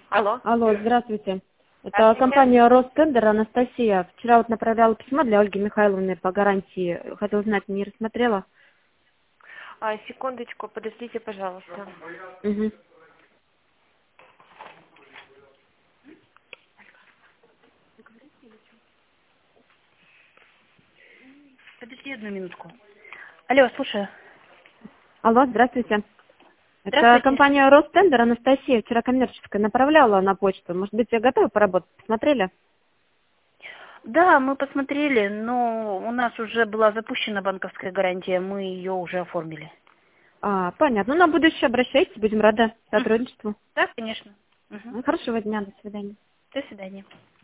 Алло. Алло, здравствуйте. Это Здравствуйте. компания Ростендер, Анастасия. Вчера вот направляла письмо для Ольги Михайловны по гарантии. Хотела узнать, не рассмотрела? Секундочку, подождите, пожалуйста. Угу. Подожди одну минутку. Алло, слушаю. Алло, здравствуйте. Это Здравствуйте. компания Ростендер, Анастасия. Вчера коммерческая направляла на почту. Может быть, я готова поработать? Посмотрели? Да, мы посмотрели, но у нас уже была запущена банковская гарантия, мы ее уже оформили. Понятно. Ну, на будущее обращайтесь, будем рады Мгм. сотрудничеству. Да, конечно. Мгм. Хорошего дня, до свидания. До свидания.